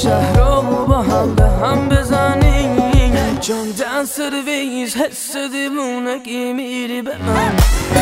شهر رو با هم به هم بزنیم جان دن سرویس حس دیوونگی میری به من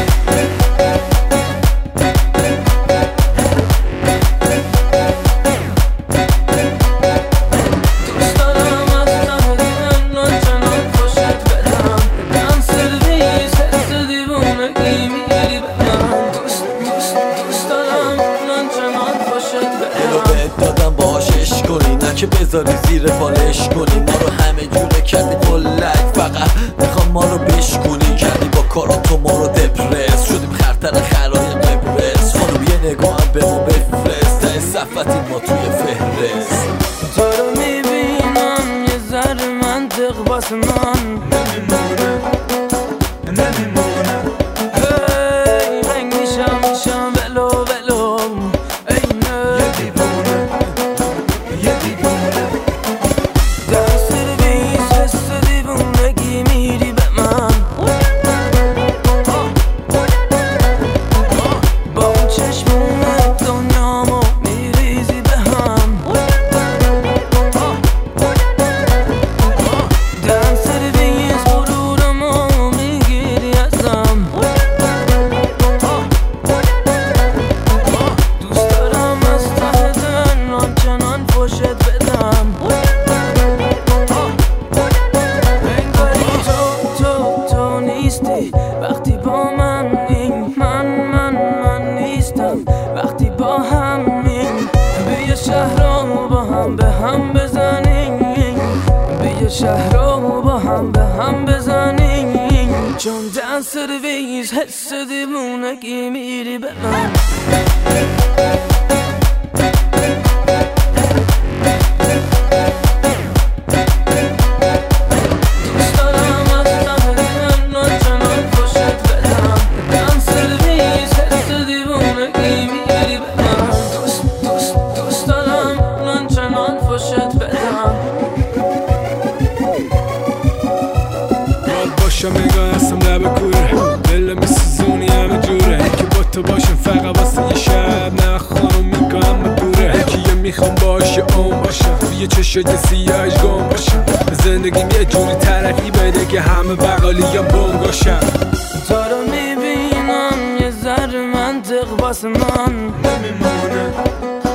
که بذاری زیر بالش کنی ما رو همه جوره کردی فلک فقط میخوام ما رو بشکنی کردی با کاراتو ما رو دپرس شدیم خرطر خرای قبرس خانم یه نگاه هم به ما بفرست ته صفتیم ما توی فهرست تو رو میبینم یه ذره منطق واسه من نمیمونه هی رنگ میشم ولو ولو اینه یه دیوونه وقتی با من نیستم وقتی با همین بیا شهر رو با هم به هم بزنیم بیا شهر رو با هم به هم بزنیم جان دن سرویس حس دیوونگی میری به من میگم هستم لب کوره دل میسوزونی همه جوره که با تو باشم فقط واسه یه شب نه خانم میگم دوره یکی یه میخوام باشه اون باشم توی چشای سیاهش گم باشم زندگیم یه جوری ترقی بده که همه بقالیم بونگاشم تو رو میبینم یه ذره منطق واسه من نمیمونه